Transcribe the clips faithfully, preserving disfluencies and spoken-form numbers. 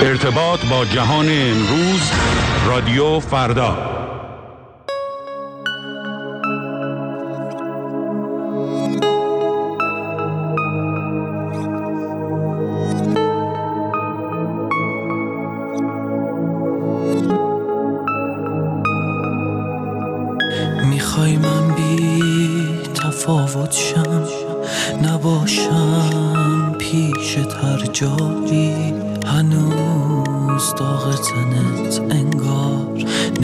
ارتباط با جهان امروز، رادیو فردا. میخوای من بی تفاوت شم، نباشم پیشت هر جایی، هنوز داغ تنت انگار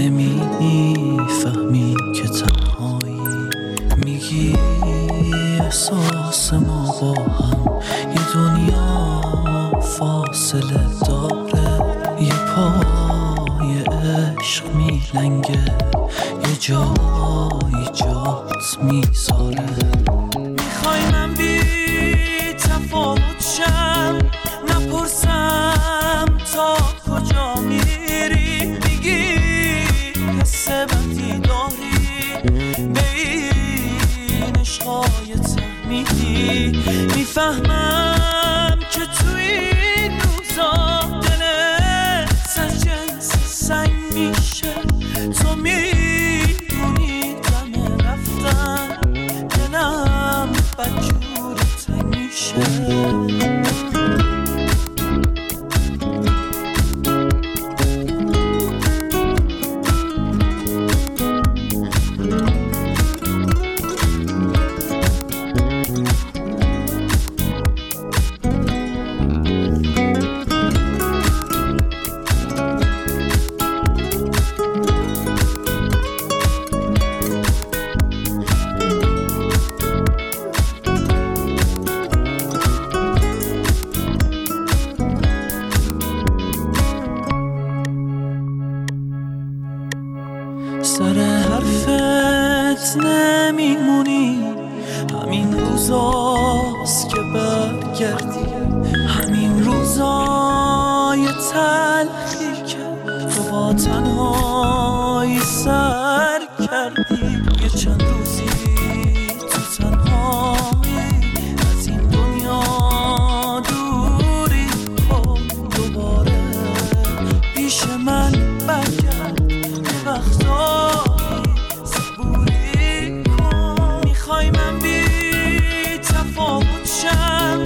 نمیفهمی که تنهایی. میگی احساس ما با هم یه دنیا فاصله داره، یه پای عشق میلنگه، یه جایی جات میذاره. میخوای من بی تفاوت شم، نپرسم تا کجا میری، میگی حس بدی داری، به این عشقای تحمیدی. میفهمم که توی این روزا دلت از جنس سنگ میشه، تو میدونی دم رفتن دلم بدجور تنگ میشه. سر حرفت نمیمونی، همین روزاست که برگردی، همین روزای تلخی که تو با تنهایی سر کردی. یه چند روزی تو تنهایی از این دنیا دوری کن، دوباره پیش من برگرد، وقتایی صبوری کن. میخوای من بی تفاوت شم،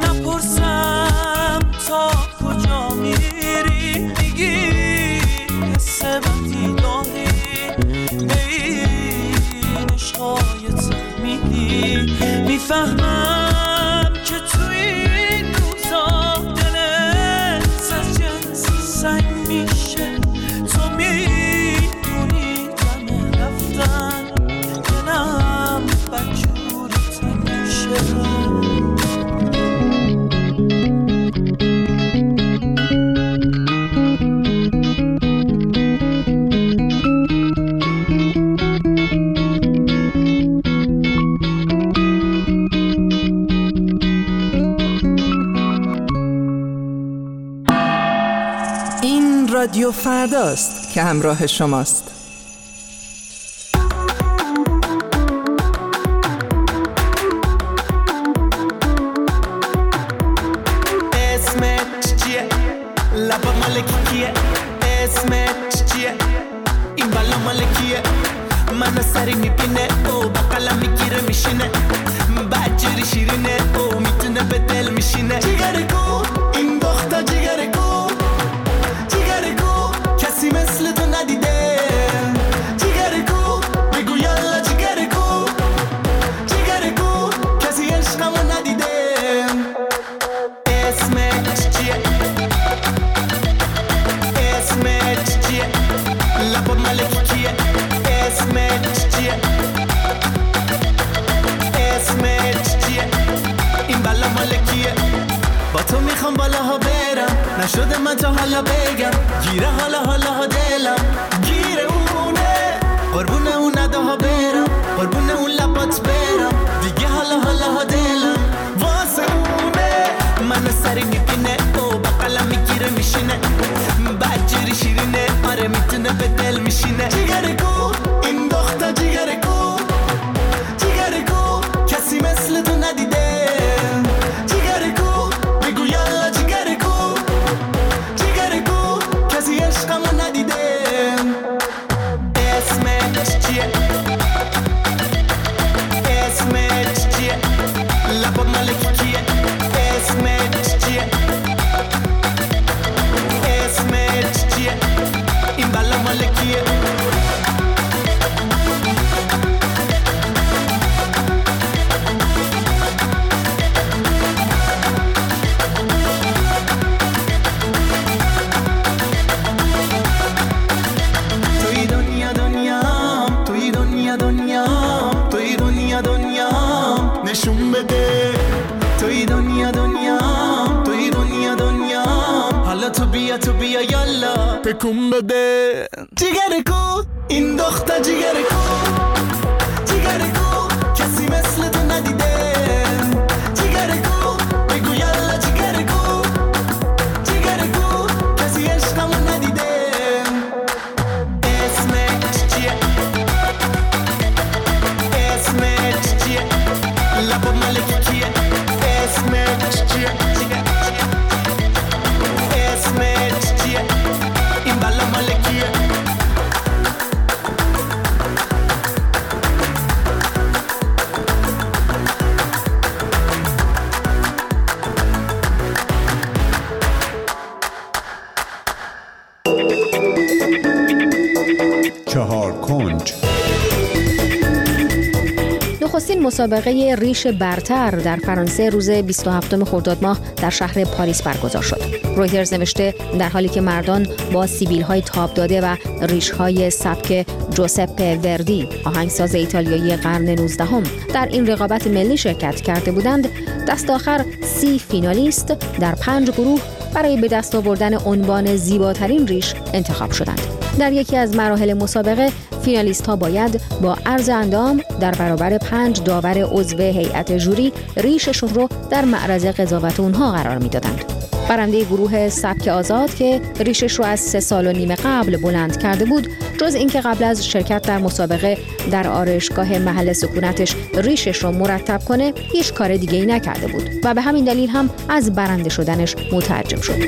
نپرسم تا کجا میری، میگی حس بدی داری، به این عشقای تحمیدی. میفهمم که توی این روزا دلت از جنس سنگ میشه، تو میدونی دم رفتن دلم بدجور تنگ میشه. این رادیو فرداست که همراه شماست. اسمت چیه؟ لبا مال کیه؟ اسمت چیه؟ این بالا مال کیه؟ منو سری میبینه او با قلم میگیره میشینه، بدجوری شیرینه او میتونه به دل میشینه. جیگر گو این دختر جیگر گو، جیگر گو کسی مثل تو ندیده. جیگر گو بگو یالا جیگر گو، جیگر گو کسی عشقمو ندیده. اسمت چیه؟ اسمت چیه؟ لبا ملک کیه؟ اسمت چیه؟ اسمت چیه؟ این بالا مالکیه. با تو میخوام بالاها برم، نشده من تا حالا بگم، گیره حالا حالا ها دلم، گیره اونه، قربونه اون نداها برم، قربونه اون لبات برم، دیگه حالا حالا ها دلم واسه اونه. منو سری میبینه او با قلم میگیره میشینه، بدجوری شیرینه آره میتونه به دل میشینه. جیگر گو این دختر جیگر گو، جیگر گو کسی مثل تو ندیده. جیگر گو بگو یالا جیگر گو، جیگر بیا تو بیا یالا تکون بده جیگر کو این دختر جیگر کو جیگر کو کسی مثل تو ندیده جیگر کو بگو یالا جیگر کو جیگر کو کسی عشقمو ندیده اسمت چیه اسمت چیه لبا ملکی کیه اسمت چیه اسمت چیه این بالا ملکیه چهار کنج. نخستین مسابقه ریش برتر در فرانسه روز بیست و هفتم خرداد ماه در شهر پاریس برگزار شد. رویترز نوشته در حالی که مردان با سیبیل‌های تاب داده و ریش‌های سبک جوزپه وردی آهنگساز ایتالیایی قرن نوزدهم در این رقابت ملی شرکت کرده بودند، دست آخر سی فینالیست در پنج گروه برای به دست آوردن عنوان زیباترین ریش انتخاب شدند. در یکی از مراحل مسابقه فینالیست ها باید با عرض اندام در برابر پنج داور عضو هیئت ژوری ریششون رو در معرض قضاوت اونها قرار میدادند. برنده گروه سبک آزاد که ریشش رو از سه سال و نیم قبل بلند کرده بود، جز اینکه قبل از شرکت در مسابقه در آرایشگاه محل سکونتش ریشش رو مرتب کنه، هیچ کار دیگه‌ای نکرده بود و به همین دلیل هم از برنده شدنش متعجب شد.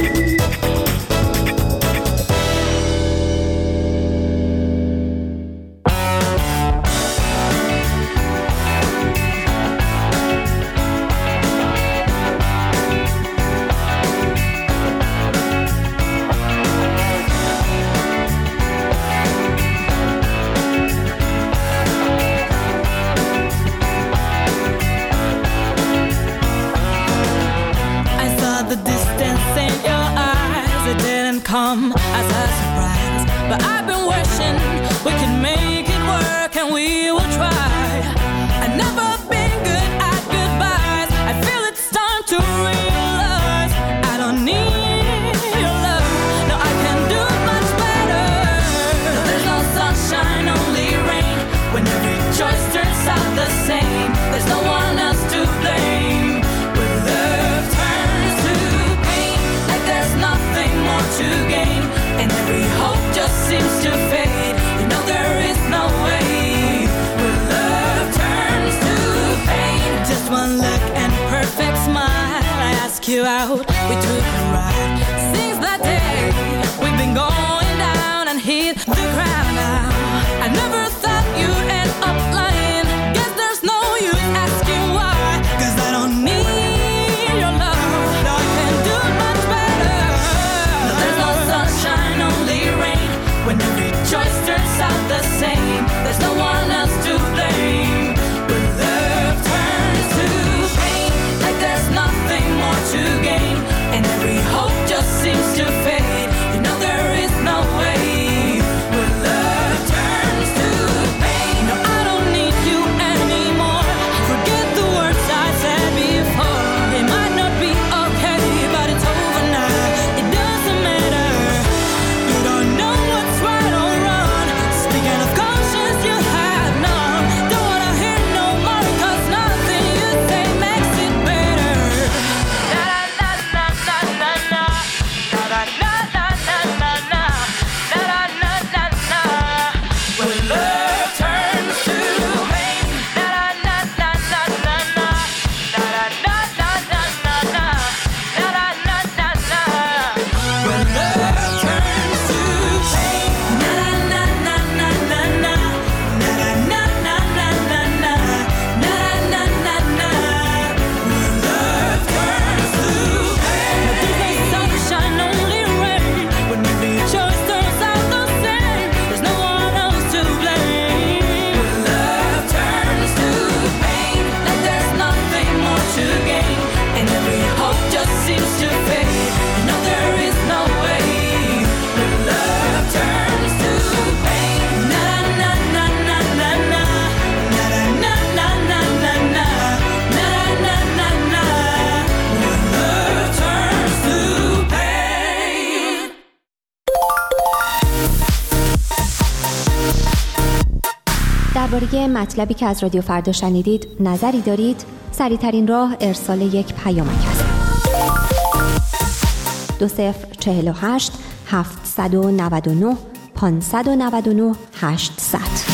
Come as a surprise, but I've been wishing we could make it work and we will try. I've never been good at goodbyes. I feel it's time to realize I don't need your love. No, I can do much better. No, there's no sunshine, only rain. When every choice turns out the same, there's no one else to blame. When love turns to pain, like there's nothing more to gain, and every hope just seems to fade. You know there is no way. When love turns to pain, just one look and perfect smile. I ask you out, we took a ride. Since that day, we've been going down and hit the ground now. I never thought you'd end up lying. Guess there's no use asking why, 'cause I don't need your love. No, I can do much better. No, there's no sunshine, only rain. When every choice turns out the same, there's no one else to blame. When love turns to pain, like there's nothing more to gain, and every hope just درباره مطلبی که از رادیو فردا شنیدید نظری دارید؟ سریع‌ترین راه ارسال یک پیامک است. دو صفر چهل و هشت هفتصد و نود و نه پانصد و نود و نه هشتصد.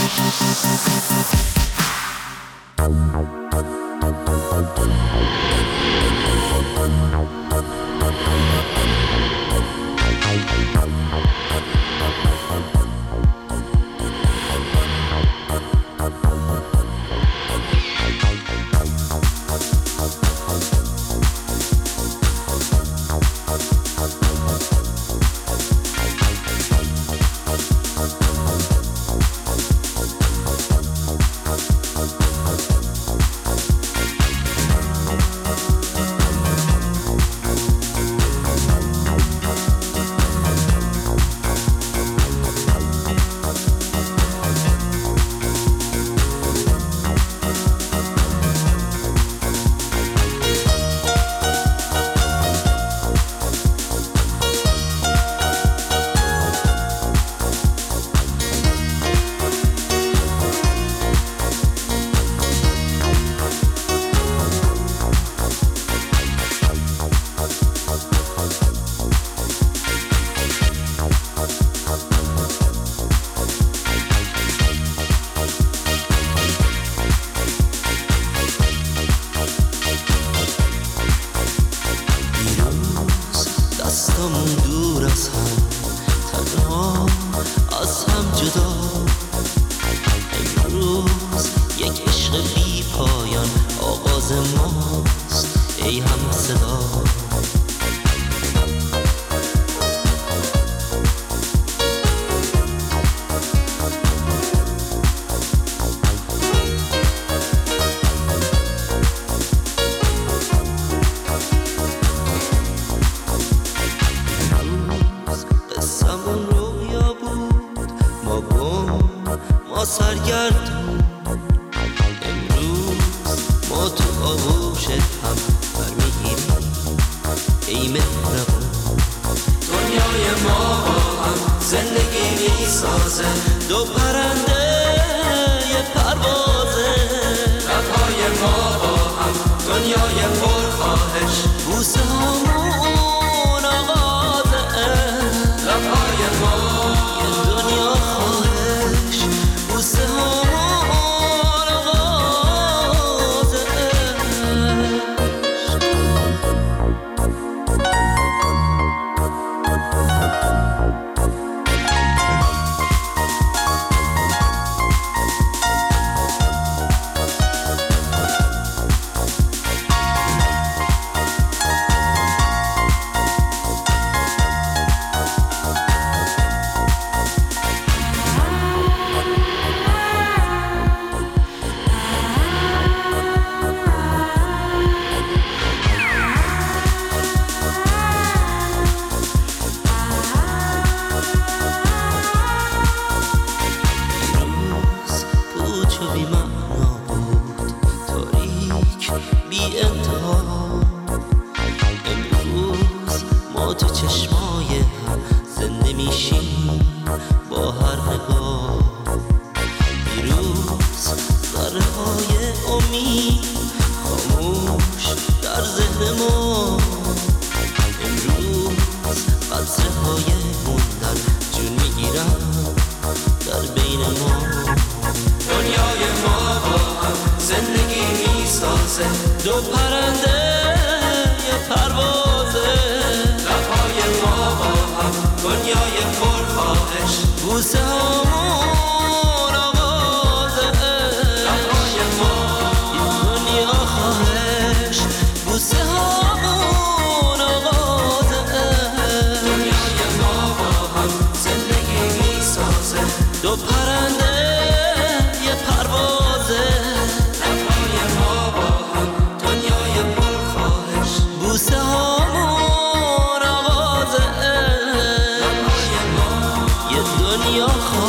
دنیا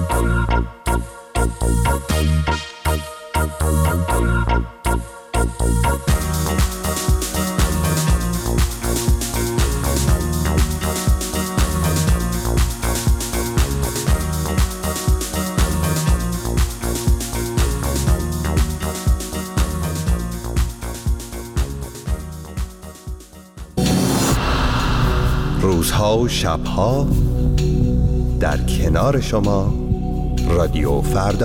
روزها و شبها در کنار شما رادیو فردا.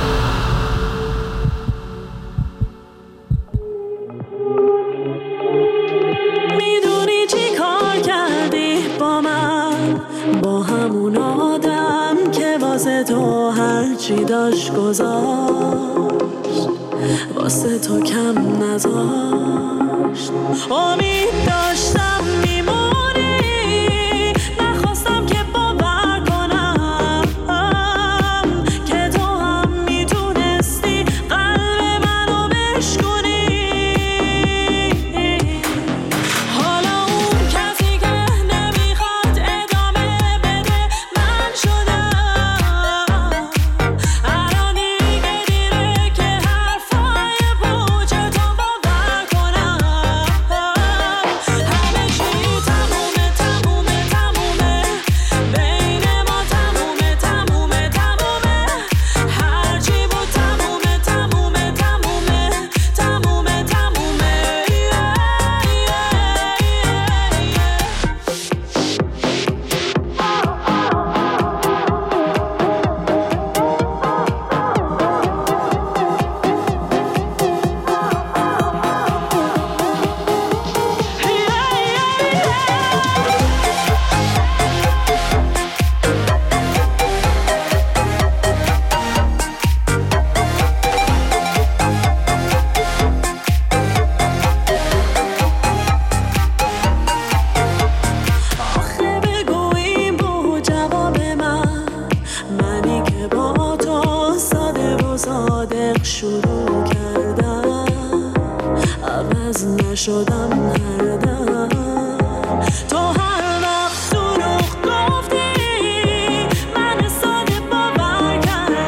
میدونی چی کار کردی با من، با همون آدم که واسه تو هرچی داشت گذاشت، واسه تو کم نذاشت. امید داشتم میمونی، نخواستم که باور کنم که تو هم میتونستی قلب منو بشکنی. حالا اون کسی که نمیخواد ادامه بده من شدم. الان دیگه دیره که حرفای پوچ تو باور کنم. همه چی تمومه تمومه تمومه، بین ما تمومه تمومه تمومه، هرچی بود تمومه تمومه تمومه تمومه تمومه. آخه بگو این بود جواب من، منی که با تو ساده و صادق شروع کردم، عوض نشدم هر دم. تو هر وقت دروغ گفتی من ساده باور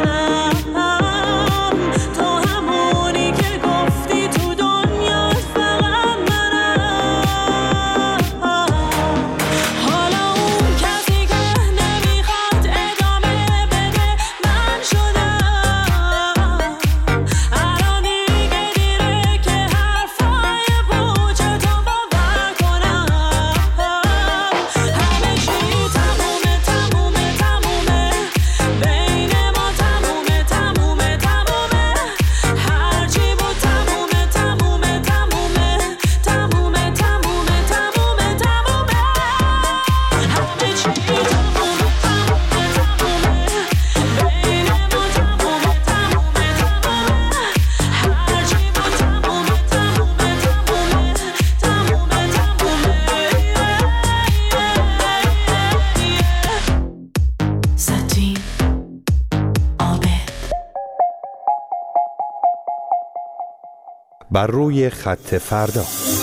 کردم. تو همونی که گفتی تو دنیا فقط منم. حالا اون کسی که نمیخواد ادامه بده من شدم. الان دیگه دیره که حرفای پوچ تو باور کنم. همه چی تمومه تمومه تمومه، بین ما تمومه تمومه تمومه، هرچی بود تمومه تمومه تمومه تمومه تمومه تمومه تمومه. همه چی تمومه تمومه تمومه، بین ما تمومه تمومه تمومه، هرچی بود تمومه تمومه تمومه تمومه. ساتین آبه بر روی خط فردا.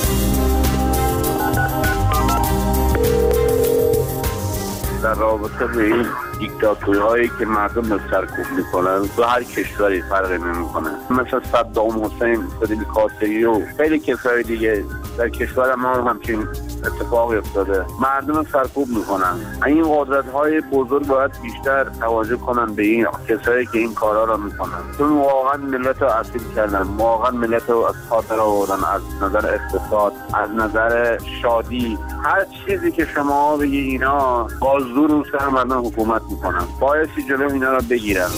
در رابطه به این دیکتاتورهایی که مردم رو سرکوب میکنن تو هر کشوری فرق نمیکنه، مثل صدام حسین، فیدل کاستریو و خیلی کسای دیگه در کشور ما هم همچین اتفاقی افتاده، مردم رو سرکوب میکنن. این قدرت های بزرگ باید بیشتر توجه کنن به این کسایی که این کارا رو میکنن، چون واقعا ملت رو اسیر کردن، واقعا ملت رو از خاطر آوردن، از نظر اقتصاد، از نظر شادی، هر چیزی که شما بگی اینا با زور و سر مردم حکومت میکنن. بایستی جلو اینا رو بگیرن.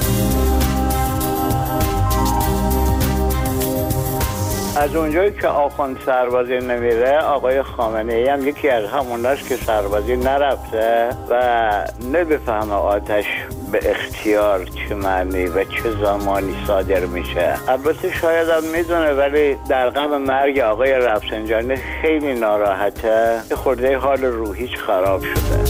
از اونجایی که آخوند سربازی نمیره، آقای خامنه‌ای هم یکی از هموناست که سربازی نرفته و نمیفهمه آتش به اختیار چه معنی و چه زمانی صادر میشه. البته شاید هم میدونه، ولی در غم مرگ آقای رفسنجانی خیلی ناراحته، یه خورده حال روحیش خراب شده.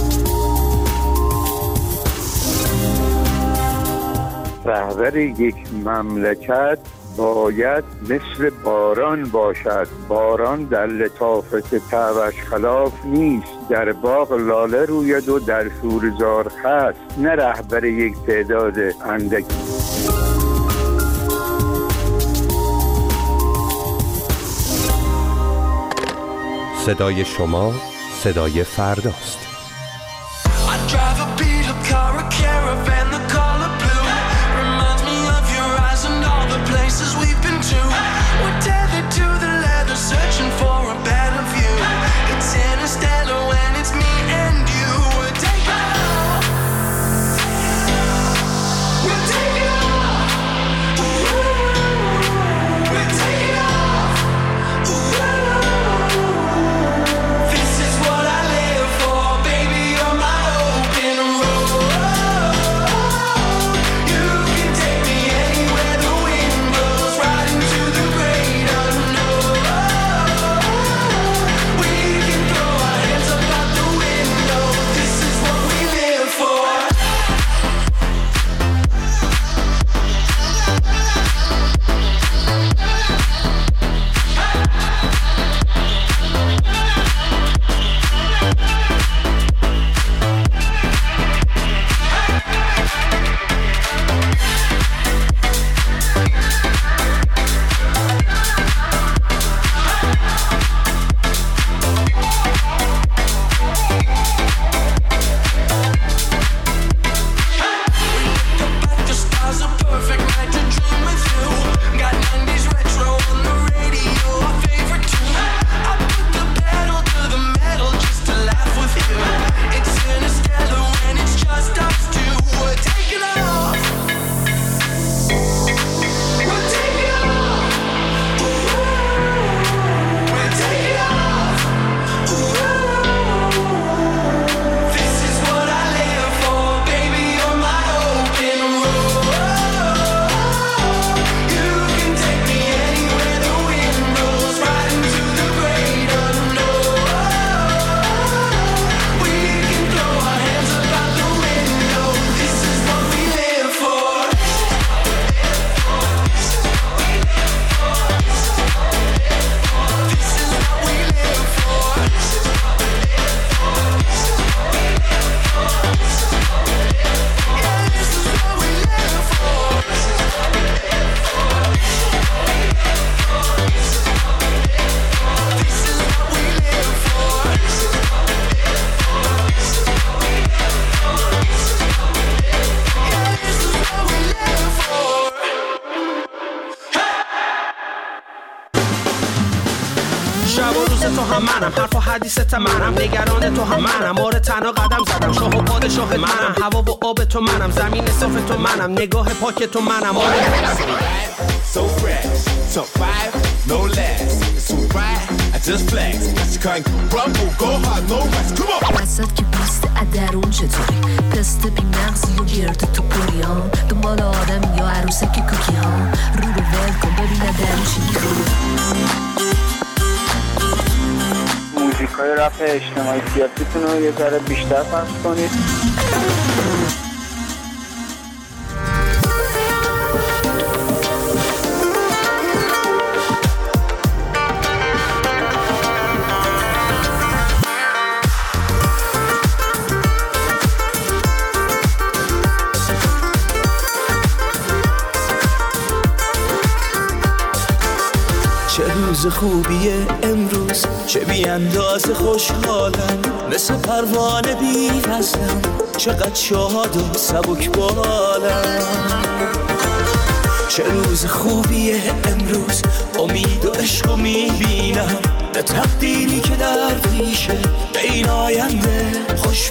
رهبر یک مملکت باید مثل باران باشد. باران در لطافت طبعش خلاف نیست. در باغ لاله روید و در شورزار خست، نه رهبر یک تعداد اندکی. صدای شما صدای فرداست. تو هم منم، حرف و حدیثت منم، نگران تو هم منم، آره تنها قدم زدم، شاه و پادشاه منم، هوا و آب تو منم، زمین صاف تو منم، نگاه پاک تو منم، آره so fresh, top five, no less, it's too bright, I just flex, I can't rumble, go hard, no rest, come on. وسط که پیست ادرون چطوری، پست بی مغزی و گرد تو پریان، دنبال آدم یا عروسک کوکی ها، رو رو ول کن ببینه درون چی میخوری. موزیکای رپ اجتماعی سیاسیتون رو یه ذره بیشتر پخش کنید. روز خوبیه امروز، چه بی اندازه خوشحالم، مثل پروانه بی وزنم، چقدر شاد و سبک بالم. چه روز خوبیه امروز، امید و عشق میبینم، به تقدیری که در پیشه، به این آینده خوش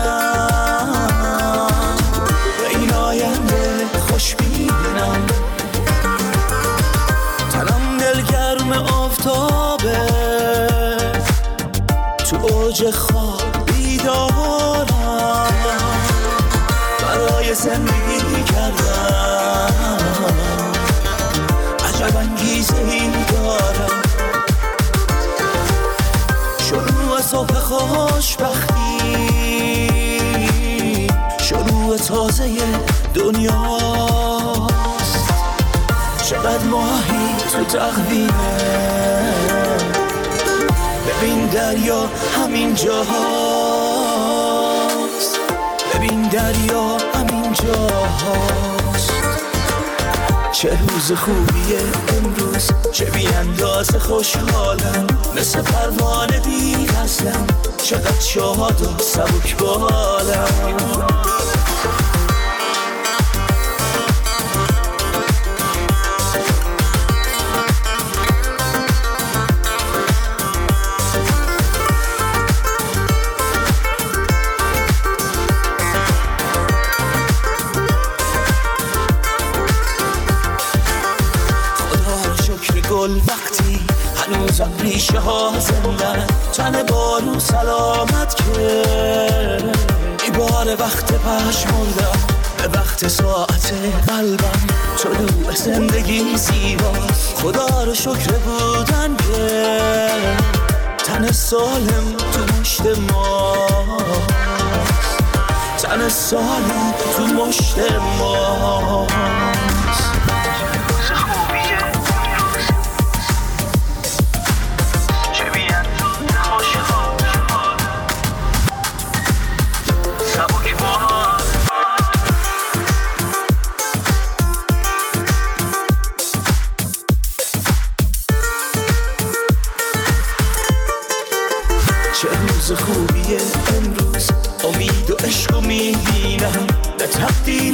بینم، به این آینده خوش بینم. گرم آفتابه، تو اوج خواب بیدارم، برای زندگی کردم عجب انگیزه ای دارم. شروع صبح خوشبختی، شروع تازه دنیا، چقدر ماهی تو تقویمه. ببین دریا همین جاهاست، ببین دریا همین جاهاست. چه روز خوبیه امروز، چه بی اندازه خوشحالم، مثل پروانه بی غزلم، چقدر شاد و سبک بالم. گل وقتی هنوزم ریشه ها زندن، تن بارو سلامت که ایبار وقت پشموندم به وقت ساعت قلبم. طلوع زندگی زیباست، خدا رو شکر بودن که تن سالم تو مشت ماست، تن سالم تو مشت ماست. خوبیه امروز، امید و عشق و میبینم، به تقدیر